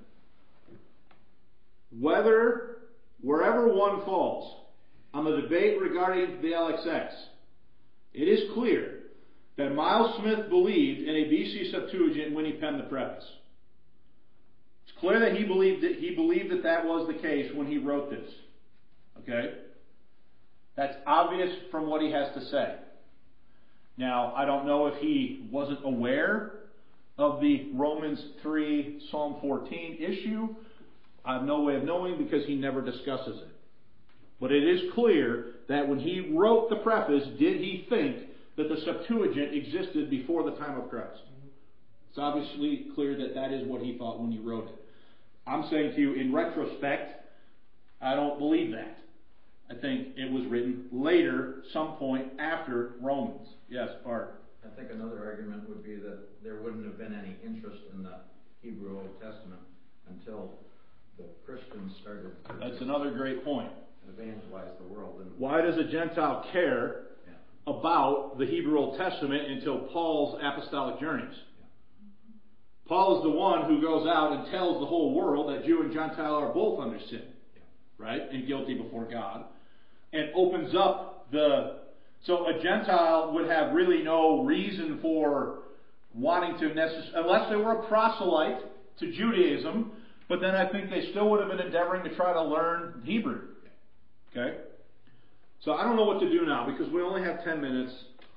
Wherever one falls on the debate regarding the LXX, it is clear that Miles Smith believed in a BC Septuagint when he penned the preface. It's clear that he believed that was the case when he wrote this. Okay? That's obvious from what he has to say. Now, I don't know if he wasn't aware of the Romans 3, Psalm 14 issue. I have no way of knowing because he never discusses it. But it is clear that when he wrote the preface, did he think that the Septuagint existed before the time of Christ? It's obviously clear that that is what he thought when he wrote it. I'm saying to you, in retrospect, I don't believe that. I think it was written later, some point after Romans. Yes, Bart. I think another argument would be that there wouldn't have been any interest in the Hebrew Old Testament until the Christians started to That's another great point. evangelize the world. And why does a Gentile care about the Hebrew Old Testament until Paul's apostolic journeys? Paul is the one who goes out and tells the whole world that Jew and Gentile are both under sin, right, and guilty before God, and opens up so a Gentile would have really no reason for wanting to unless they were a proselyte to Judaism, but then I think they still would have been endeavoring to try to learn Hebrew. Okay? So I don't know what to do now because we only have 10 minutes.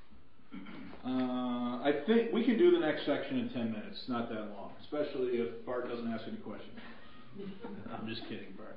I think we can do the next section in 10 minutes. Not that long, especially if Bart doesn't ask any questions. I'm just kidding, Bart.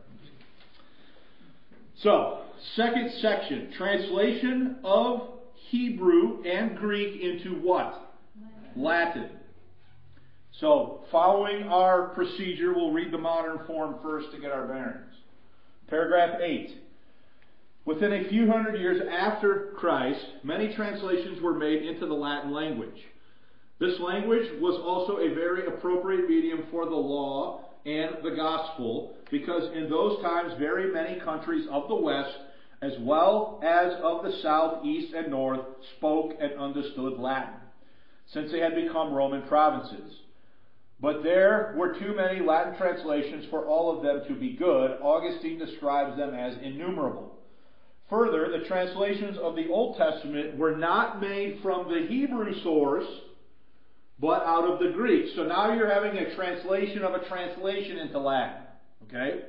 So, second section, translation of Hebrew and Greek into what? Latin. So, following our procedure, we'll read the modern form first to get our bearings. Paragraph 8. Within a few hundred years after Christ, many translations were made into the Latin language. This language was also a very appropriate medium for the law and the gospel, because in those times very many countries of the West, as well as of the South, East, and North, spoke and understood Latin, since they had become Roman provinces. But there were too many Latin translations for all of them to be good. Augustine describes them as innumerable. Further, the translations of the Old Testament were not made from the Hebrew source, but out of the Greek. So now you're having a translation of a translation into Latin. Okay?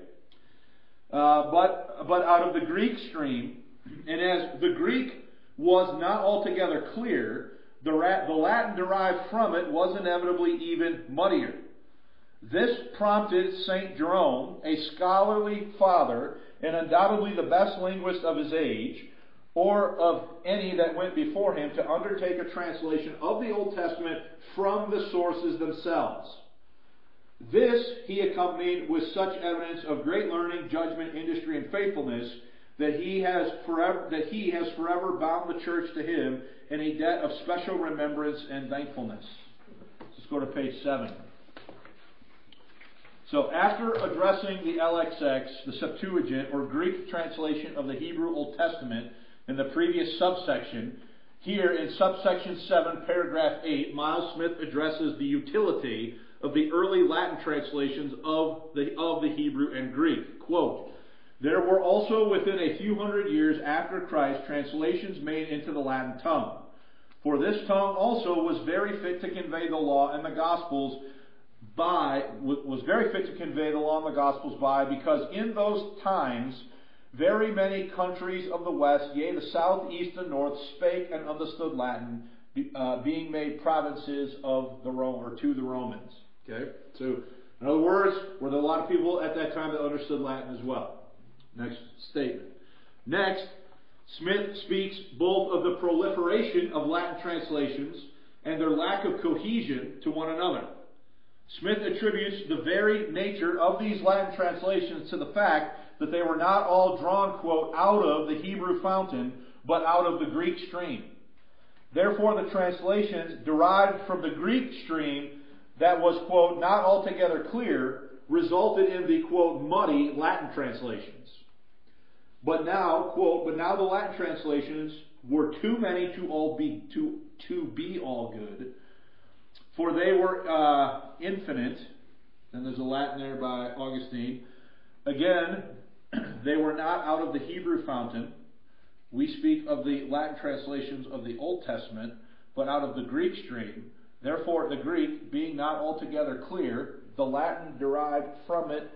But out of the Greek stream, and as the Greek was not altogether clear, the Latin derived from it was inevitably even muddier. This prompted St. Jerome, a scholarly father, and undoubtedly the best linguist of his age, or of any that went before him, to undertake a translation of the Old Testament from the sources themselves. This he accompanied with such evidence of great learning, judgment, industry, and faithfulness that he has forever bound the church to him in a debt of special remembrance and thankfulness. Let's go to page 7. So after addressing the LXX, the Septuagint, or Greek translation of the Hebrew Old Testament, in the previous subsection, here in subsection 7, paragraph 8, Miles Smith addresses the utility of the early Latin translations of the Hebrew and Greek. Quote, "There were also within a few hundred years after Christ translations made into the Latin tongue. For this tongue also was very fit to convey the law and the Gospels by, because in those times very many countries of the West, yea, the South, East, and North, spake and understood Latin, being made provinces of the to the Romans." Okay, so in other words, were there a lot of people at that time that understood Latin as well? Next statement. Next, Smith speaks both of the proliferation of Latin translations and their lack of cohesion to one another. Smith attributes the very nature of these Latin translations to the fact that they were not all drawn, quote, out of the Hebrew fountain, but out of the Greek stream. Therefore, the translations derived from the Greek stream that was, quote, not altogether clear, resulted in the, quote, muddy Latin translations. But now, quote, but now the Latin translations were too many to be all good, for they were infinite. And there's a Latin there by Augustine. Again, they were not out of the Hebrew fountain. We speak of the Latin translations of the Old Testament, but out of the Greek stream. Therefore, the Greek, being not altogether clear, the Latin derived from it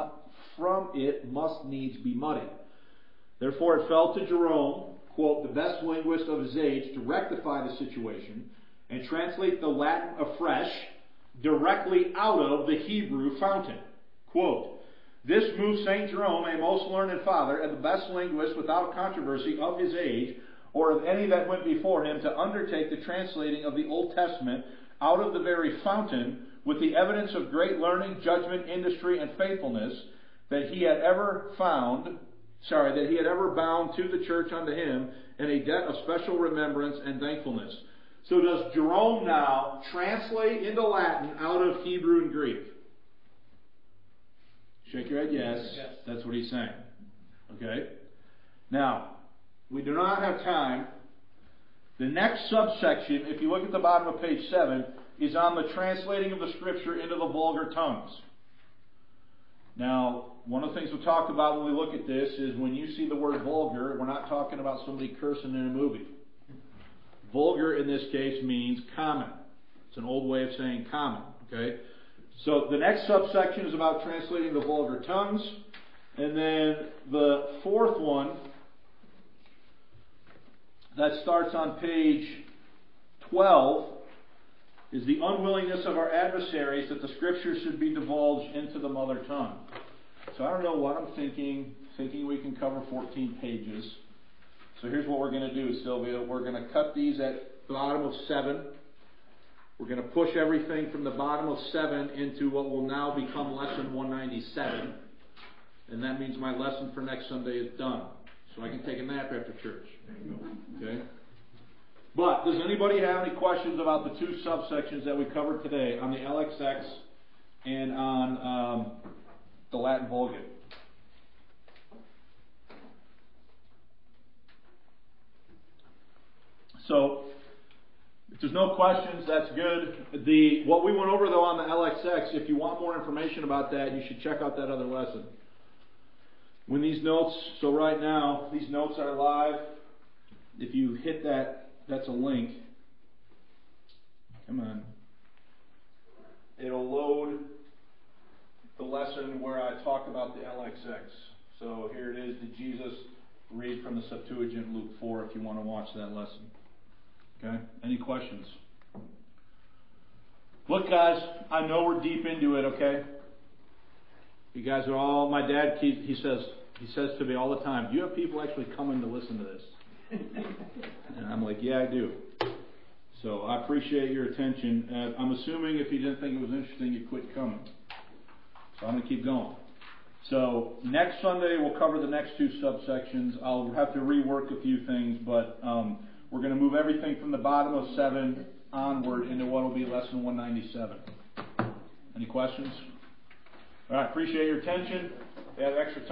must needs be muddy. Therefore, it fell to Jerome, quote, the best linguist of his age, to rectify the situation and translate the Latin afresh directly out of the Hebrew fountain. Quote, this moved St. Jerome, a most learned father, and the best linguist without controversy of his age, or of any that went before him, to undertake the translating of the Old Testament out of the very fountain, with the evidence of great learning, judgment, industry, and faithfulness that he had ever bound to the church unto him, and a debt of special remembrance and thankfulness. So does Jerome now translate into Latin out of Hebrew and Greek? Shake your head, yes. That's what he's saying. Okay? Now, we do not have time. The next subsection, if you look at the bottom of page 7, is on the translating of the Scripture into the vulgar tongues. Now, one of the things we talked about when we look at this is when you see the word vulgar, we're not talking about somebody cursing in a movie. Vulgar in this case means common. It's an old way of saying common. Okay? So the next subsection is about translating the vulgar tongues. And then the fourth one, that starts on page 12, is the unwillingness of our adversaries that the Scriptures should be divulged into the mother tongue. So I don't know what I'm thinking we can cover 14 pages. So here's what we're going to do, Sylvia. We're going to cut these at the bottom of 7. We're going to push everything from the bottom of 7 into what will now become lesson 197. And that means my lesson for next Sunday is done. So I can take a nap after church. Okay? But does anybody have any questions about the two subsections that we covered today on the LXX and on the Latin Vulgate? So, if there's no questions, that's good. What we went over, though, on the LXX, if you want more information about that, you should check out that other lesson. When these notes, so right now, these notes are live. If you hit that, that's a link. Come on. It'll load the lesson where I talk about the LXX. So here it is. Did Jesus read from the Septuagint, Luke 4, if you want to watch that lesson. Okay? Any questions? Look, guys, I know we're deep into it, okay? You guys are all, my dad, he says to me all the time, do you have people actually coming to listen to this? And I'm like, yeah, I do. So I appreciate your attention. I'm assuming if you didn't think it was interesting, you quit coming. So I'm going to keep going. So next Sunday, we'll cover the next two subsections. I'll have to rework a few things, but we're going to move everything from the bottom of 7 onward into what will be lesson 197. Any questions? All right, appreciate your attention. If you have extra time.